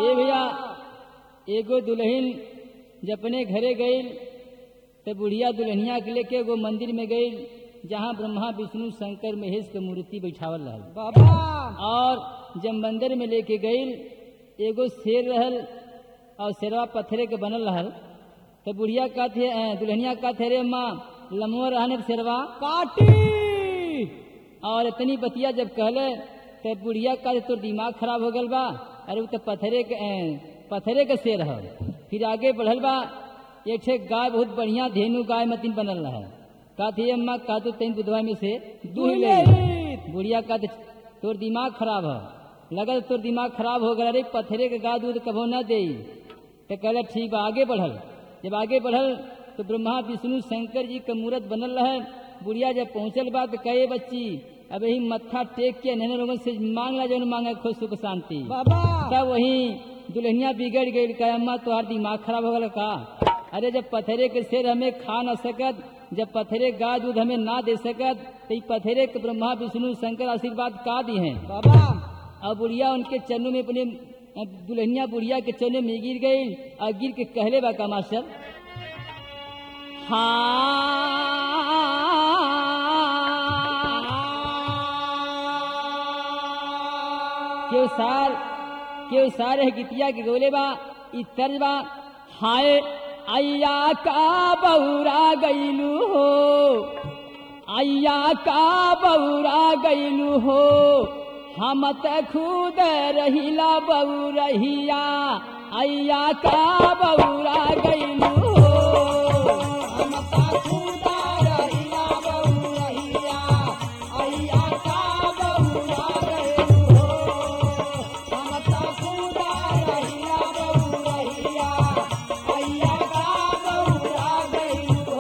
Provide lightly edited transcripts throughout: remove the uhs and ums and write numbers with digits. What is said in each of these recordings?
ए भैया एगो दुल्हन जब अपने घरे गई तो बुढ़िया दुल्हनिया के लेके एगो मंदिर में गई जहाँ ब्रह्मा विष्णु शंकर महेश के मूर्ति बैठावल रहल बाबा। और जब मंदिर में लेके गई एगो शेर रहल और शेरवा पत्थरे के बनल रहल तो बुढ़िया कहते दुल्हनिया कहते रे माँ लम्बो रहने शेरवा काटी। और इतनी बतिया जब कहले तो बुढ़िया कहते तोर दिमाग खराब हो गल बा, अरे वो तो पत्थरे के शेर है। फिर आगे बढ़ल बा एक ठे गाय बहुत बढ़िया धेनु गाय मतीन बनल रहा कहते अम्मा का तो तीन बुधवा में से दूध ले। बुढ़िया कहते तोर दिमाग खराब है, लगा तोर दिमाग खराब हो गया, अरे पत्थरे के गाय दूध कभो न दे। तो कहला ठीक बा। आगे बढ़ल जब आगे बढ़ल तो ब्रह्मा विष्णु शंकर जी का मूर्त बनल रहे। बुढ़िया जब पहुंचल बा तो कहे बच्ची अब यही मत्था टेक के नैन लोगों से मांग ला जो मांगे खुश सुख शांति। बाबा तब वही दुल्हनिया बिगड़ गई, कहे अम्मा तुम्हारा दिमाग खराब हो गया का, अरे जब पत्थरे के शेर हमें खा न सकत, जब पत्थरे गाय दूध हमें ना दे सकत तो पत्थरे के ब्रह्मा विष्णु शंकर आशीर्वाद का दी हैं बाबा। और बुढ़िया उनके चरणों में अपने दुल्हनिया बुढ़िया के चरणों में गिर गई और गिर के कहले बा का मास्टर क्यों सारे गीतिया के गोले बा तर्ज बा हाय अय्या का बौरा गईलू हो, अय्या का बौरा गईलू हो, हम त खुद रहिला बौरहिया, अय्या का बौरा गईलू हो, हम त खुद रहिला बौरहिया, अय्या का बौरा गईलू हो, हम त खुद रहिला बौरहिया, अय्या का बौरा गईलू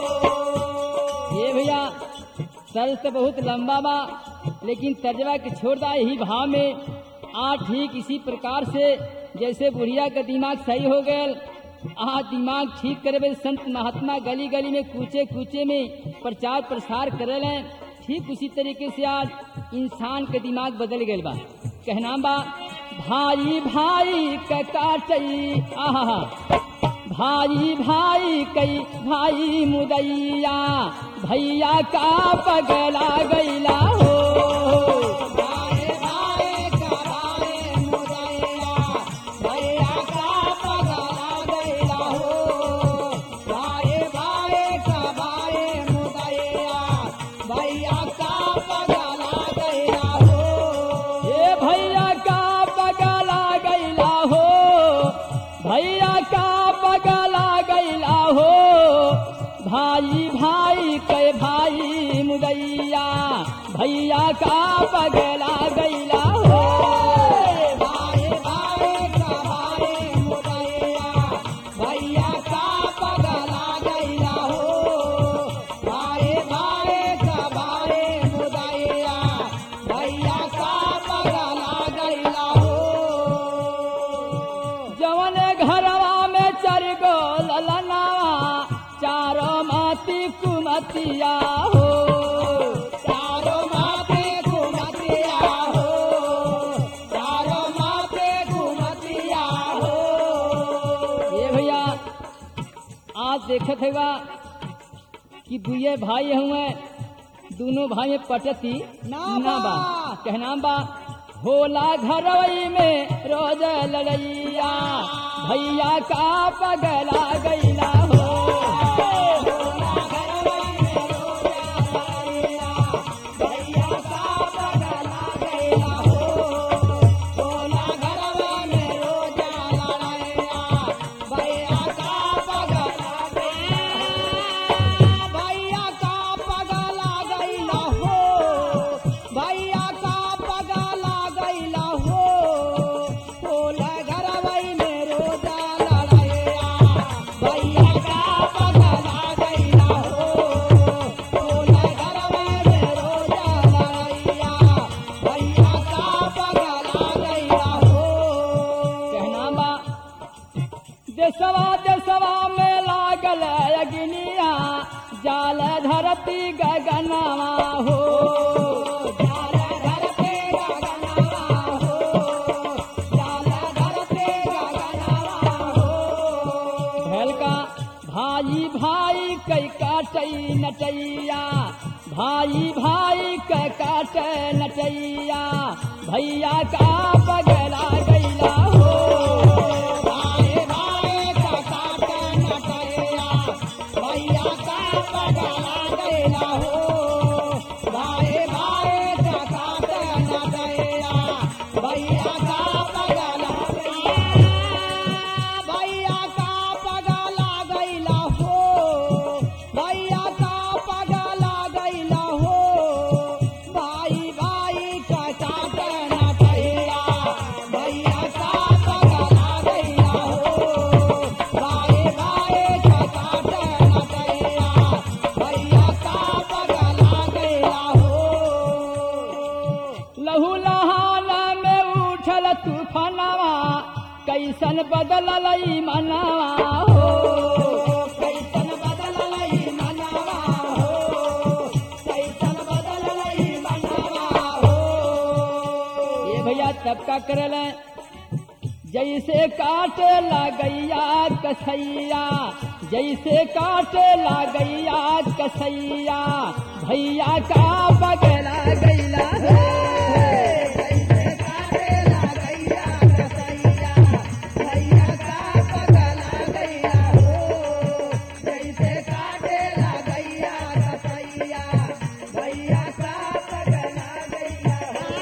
हो। ये भैया तर्ज तो बहुत लंबा बा लेकिन तर्जवा के छोड़ दा यही भाव में ठीक इसी प्रकार से जैसे बुढ़िया का दिमाग सही हो गया दिमाग ठीक करे संत महात्मा गली गली में कूचे कूचे में प्रचार प्रसार करे लें, ठीक उसी तरीके से आज इंसान के दिमाग बदल गए बा। कहना बा भाई भाई का काटई आहा भाई भाई कई भाई मुदैया, भैया का पगला गैला हो, भाई भाई का भाई मुदैया, भैया का पगला गैला हो, भाई भाई का भाई मुदैया, भैया का पगला गैला हो, ये भैया का पगला गैला हो, भैया का पगला गैला हो, भाई भाई के भाई मुदैया, भैया का पगला गैला हो, भाई भाई का भाई मुदैया, भैया का पगला गैला हो, भाई भाई का भाई मुदैया, भैया का पगला गैला हो। जवन घरवा में चर गो ललनावा, चारों माती कुमतिया हो, चारों माती कुमतिया हो, चारों माती कुमतिया हो। ये भैया आज देखत हैगा कि दुए भाई हुए दोनों भाई में पटती ना बा। कहना बा होला घरवई में रोज लड़ैया, भैया का पगला गैला हो, देशवा में लागल अग्निया, जाल धरती गगनवा हो, जाल धरती गगनवा हो, जाल धरती पिटैया, भाई भाई का काट नटैया, भैया का पगला गैला हो। भाई भाई का काट नटैया, भैया का पगला गैला हो। भाई भाई का काट नटैया, भैया का पगला गैला, भैया का पगला गैला हो। भैया का पगला गैला हो। भाई भाई का काट नटैया, भैया का पगला गैला हो। भाई भाई का काट नटैया, भैया का पगला गैला हो। लहू लहाना में उठल तूफानवा, कैसन बदललई मनवा हो। कैसन बदललई मनवा हो। कैसन बदललई मनवा हो। ये भैया तब का करल जैसे काटे लागैया कसैया, जैसे काटे लागैया कसैया, भैया का पगला गैला है। कैसे काटेला गैया कसैया, भैया का पगला गैला हो। कैसे काटेला गैया कसैया, भैया का पगला गैला हो।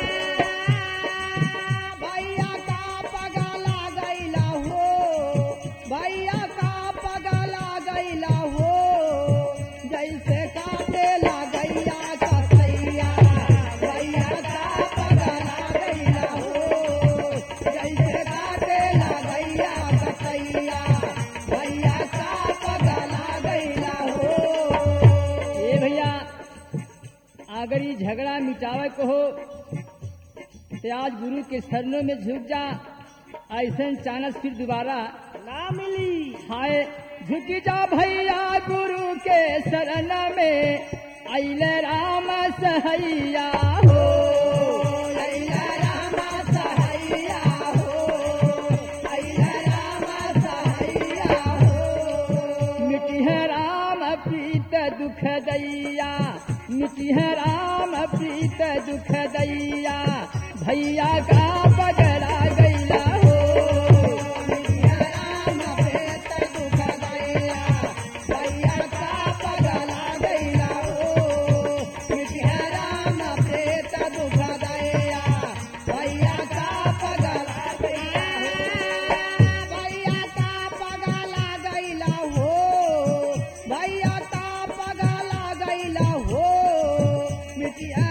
भैया का पगला गैला हो। भैया का पगला गैला हो। जैसे काटेला गैया कसैया, भैया का पगला गैला हो। जैसे काटेला गैया कसैया, भैया का पगला गैला हो। ये भैया अगर ये झगड़ा मिटावे को हो तो आज गुरु के शरणों में झुक जा, ऐसा चानस फिर दोबारा ना मिली। हाय झुक जा भैया गुरु के शरण में, अइले राम सहैया हो। अइला राम सहैया हो। अइला राम सहैया हो। मिटी है राम प्रीत दुख दैया, मिटी है राम प्रीत दुख दैया, भैया का पगला गैला हो। मिटिया राम प्रीत दुख दैया, भैया का पगला गैला हो। मिटिया राम प्रीत दुख दैया, भैया का पगला गैला हो। भैया का पगला गैला हो। भैया का पगला गैला हो। मिटिया